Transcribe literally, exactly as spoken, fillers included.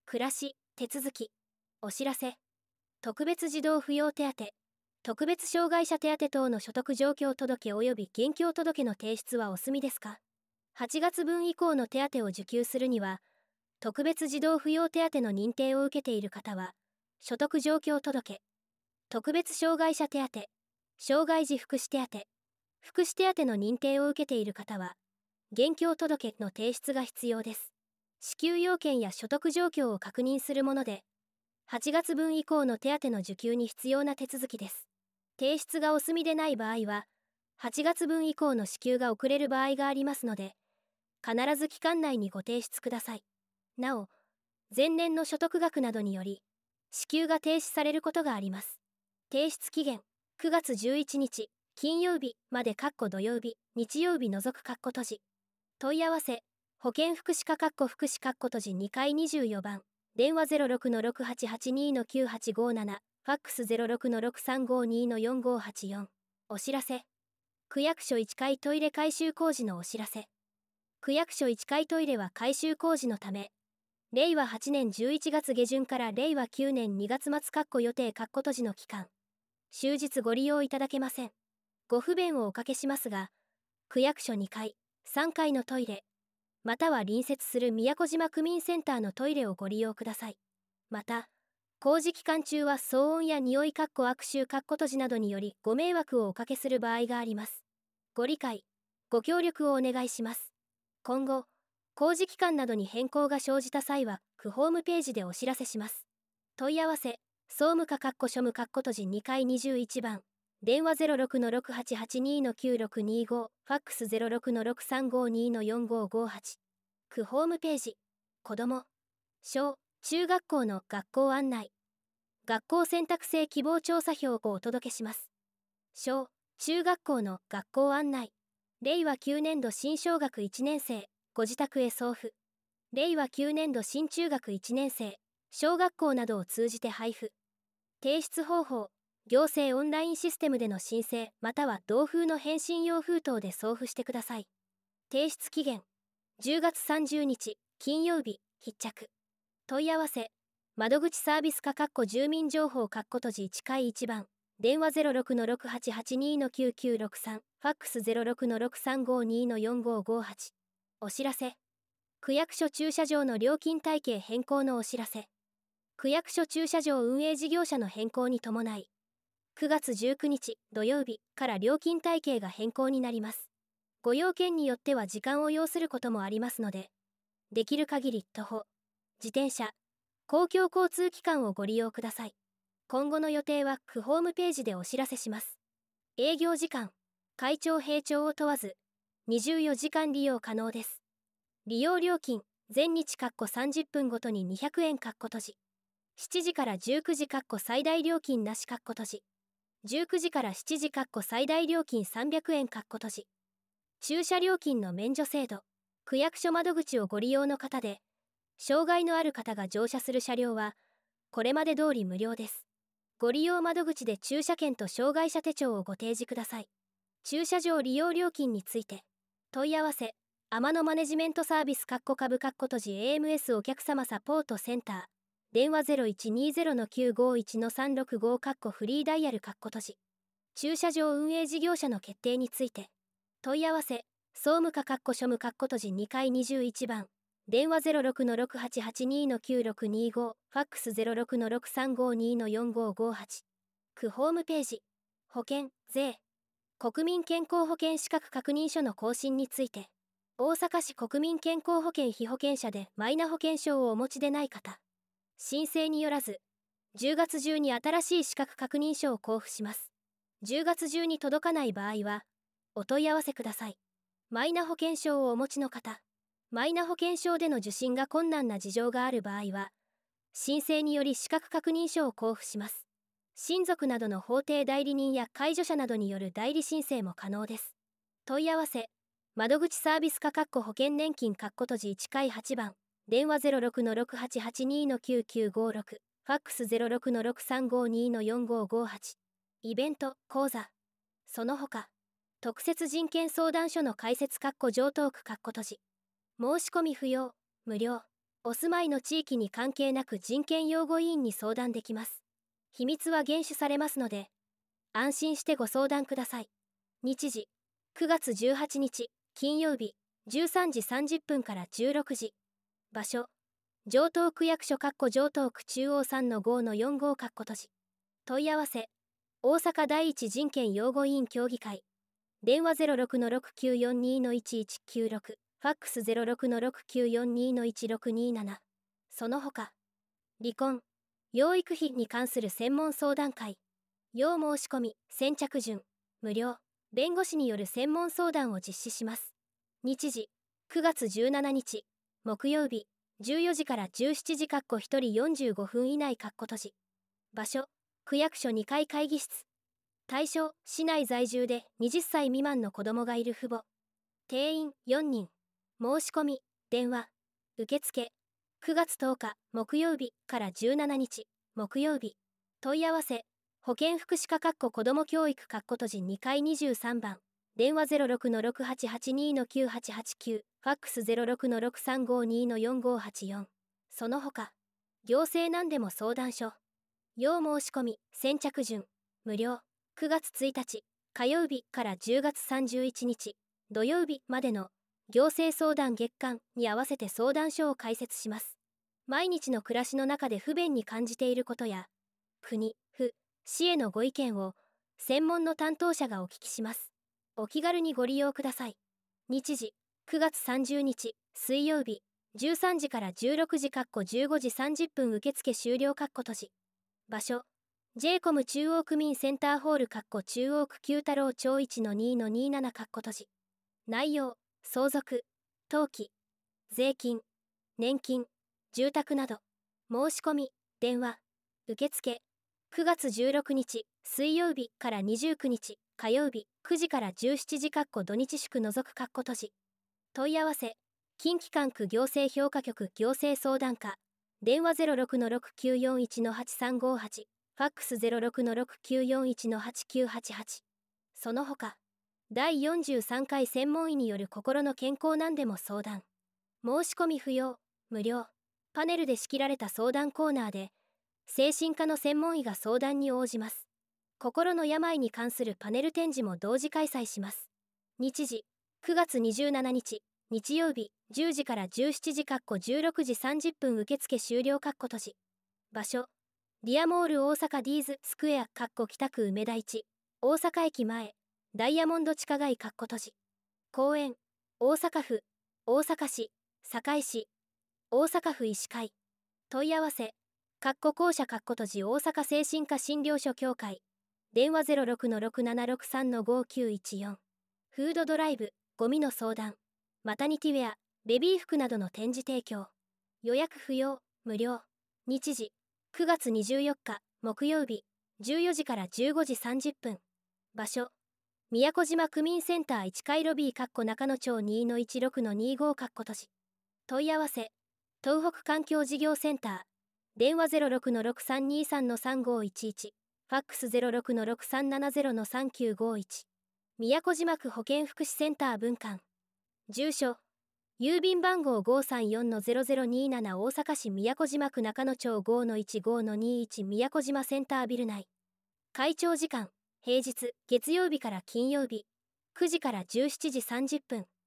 暮らし、手続き、お知らせ、特別児童扶養手当、特別障害者手当等の所得状況届及び現況届の提出はお済みですか？はちがつぶん以降の手当を受給するには、特別児童扶養手当の認定を受けている方は、所得状況届、特別障害者手当、障害児福祉手当、福祉手当の認定を受けている方は、現況届の提出が必要です。支給要件や所得状況を確認するもので、はちがつぶん以降の手当の受給に必要な手続きです。提出がお済みでない場合は、はちがつぶん以降の支給が遅れる場合がありますので、必ず期間内にご提出ください。なお、前年の所得額などにより、支給が停止されることがあります。提出期限、くがつじゅういちにち、金曜日まで（土曜日、日曜日除く）閉じ。問い合わせ、保健福祉課福祉閉じにかいにじゅうよんばん、電話 ゼロろくのろくはちはちにのきゅうはちごなな、ファックス ゼロろくのろくさんごにのよんごはちよん。お知らせ。区役所いちかいトイレ改修工事のお知らせ。区役所いちかいトイレは改修工事のため、れいわはちねんじゅういちがつげじゅんかられいわきゅうねんにがつまつ予定閉じの期間、終日ご利用いただけません。ご不便をおかけしますが、区役所にかい、さんがいのトイレ、または隣接する宮古島区民センターのトイレをご利用ください。また、工事期間中は騒音や匂い悪臭閉じなどによりご迷惑をおかけする場合があります。ご理解、ご協力をお願いします。今後、工事期間などに変更が生じた際は、区ホームページでお知らせします。問い合わせ、総務課所務閉じにかいにじゅういちばん、電話 ゼロろくのろくはちはちにのきゅうろくにご、ファックス ゼロろくのろくさんごにのよんごごはち。区ホームページ、子ども、小、中学校の学校案内、学校選択制希望調査票をお届けします。小、中学校の学校案内、れいわきゅうねんど新小学いちねんせい、ご自宅へ送付。れいわきゅうねんど新中学いちねんせい、小学校などを通じて配布。提出方法、行政オンラインシステムでの申請または同封の返信用封筒で送付してください。提出期限、じゅうがつさんじゅうにち、金曜日、必着。問い合わせ、窓口サービス課住民情報閉じいちかいいちばん、電話 ゼロろくのろくはちはちにのきゅうきゅうろくさん、ファックス ゼロろくのろくさんごにのよんごごはち。お知らせ。区役所駐車場の料金体系変更のお知らせ。区役所駐車場運営事業者の変更に伴い、くがつじゅうくにち土曜日から料金体系が変更になります。ご用件によっては時間を要することもありますので、できる限り徒歩、自転車、公共交通機関をご利用ください。今後の予定は区ホームページでお知らせします。営業時間、会長閉庁を問わず、にじゅうよじかん利用可能です。利用料金、全日さんじゅっぷんごとににひゃくえん閉じ。しちじからじゅうくじ最大料金なし閉じ。じゅうくじからしちじ最大料金さんびゃくえん閉じ。駐車料金の免除制度、区役所窓口をご利用の方で、障害のある方が乗車する車両は、これまで通り無料です。ご利用窓口で駐車券と障害者手帳をご提示ください。駐車場利用料金について、問い合わせ、天野マネジメントサービス株閉じ エーエムエス お客様サポートセンター、電話 ゼロいちにゼロのきゅうごいちのさんろくごフリーダイヤル閉じ。駐車場運営事業者の決定について、問い合わせ、総務課所務閉じにかいにじゅういちばん、電話 ゼロろくのろくはちはちにのきゅうろくにご、ファックス ゼロろくのろくさんごにのよんごごはち。区ホームページ、保険、税、国民健康保険資格確認書の更新について、大阪市国民健康保険被保険者でマイナ保険証をお持ちでない方、申請によらず、じゅうがつ中に新しい資格確認書を交付します。じゅうがつ中に届かない場合は、お問い合わせください。マイナ保険証をお持ちの方、マイナ保険証での受診が困難な事情がある場合は、申請により資格確認書を交付します。親族などの法定代理人や介助者などによる代理申請も可能です。問い合わせ、窓口サービス課保険年金閉じいちかいはちばん、電話 ゼロろくのろくはちはちにのきゅうきゅうごろく、ファックス ゼロろくのろくさんごにのよんごごはち。イベント、講座、その他、特設人権相談所の開設上等区閉じ。申し込み不要、無料。 お住まいの地域に関係なく人権擁護委員に相談できます。秘密は厳守されますので、安心してご相談ください。日時、くがつじゅうはちにち、金曜日、じゅうさんじさんじゅっぷんからじゅうろくじ。場所、城東区役所城東区中央 さんのごのよんご 閉じ。問い合わせ、大阪第一人権擁護委員協議会。電話 ゼロろくのろくきゅうよんにのいちいちきゅうろく、ファックス ゼロろくのろくきゅうよんにのいちろくになな。その他、離婚、養育費に関する専門相談会。要申し込み、先着順、無料、弁護士による専門相談を実施します。日時、くがつじゅうしちにち、木曜日、じゅうよじからじゅうしちじひとりよんじゅうごふん以内閉じ。場所、区役所にかい会議室。対象、市内在住ではたち未満の子供がいる父母。定員よにん。申し込み、電話、受付、くがつとおか木曜日からじゅうしちにち木曜日。問い合わせ、保健福祉課子ども教育閉じにかいにじゅうさんばん。電話 ゼロろくのろくはちはちにのきゅうはちはちきゅう、ファックス ゼロろくのろくさんごにのよんごはちよん。その他、行政なんでも相談所。要申し込み、先着順、無料。くがつついたち、火曜日からじゅうがつさんじゅういちにち、土曜日までの行政相談月間に合わせて相談所を開設します。毎日の暮らしの中で不便に感じていることや、国、府、市へのご意見を専門の担当者がお聞きします。お気軽にご利用ください。日時、くがつさんじゅうにち、水曜日、じゅうさんじからじゅうろくじじゅうごじさんじゅっぷん受付終了閉じ。場所、ジェイコム 中央区民センターホール中央区九太郎町 いちのにのになな 閉じ。内容、相続、登記、税金、年金、住宅など。申し込み、電話、受付。くがつじゅうろくにち、水曜日からにじゅうくにち、火曜日、くじからじゅうしちじ土日祝除く閉じ。問い合わせ、近畿管区行政評価局行政相談課。電話 ゼロろくのろくきゅうよんいちのはちさんごはち。ファックス ゼロろくのろくきゅうよんいちのはちきゅうはちはち。その他、だいよんじゅうさんかい専門医による心の健康なんでも相談。申し込み不要、無料。パネルで仕切られた相談コーナーで、精神科の専門医が相談に応じます。心の病に関するパネル展示も同時開催します。日時、くがつにじゅうしちにち、日曜日、じゅうじからじゅうしちじじゅうろくじさんじゅっぷん受付終了閉じ。場所、ディアモール大阪ディーズスクエア北区梅田いち、大阪駅前、ダイヤモンド地下街閉じ。公園、大阪府、大阪市、堺市、大阪府医師会。問い合わせ、校舎閉じ大阪精神科診療所協会。電話 ゼロろくのろくななろくさんのごきゅういちよん。フードドライブ、ゴミの相談、マタニティウェア、ベビー服などの展示提供。予約不要、無料。日時、くがつにじゅうよっか、木曜日、じゅうよじからじゅうごじさんじゅっぷん。場所、宮古島区民センターいち階ロビー中野町 にのいちろくのにご閉じ。問い合わせ、東北環境事業センター。電話 ゼロろくのろくさんにさんのさんごいちいち。ファックス ゼロろくのろくさんななゼロのさんきゅうごいち。宮古島区保健福祉センター分館。住所、郵便番号 ごさんよんのゼロゼロになな 大阪市宮古島区中野町 ごのいちごのにいち 宮古島センタービル内。開庁時間、平日、月曜日から金曜日、くじからじゅうしちじさんじゅっぷん。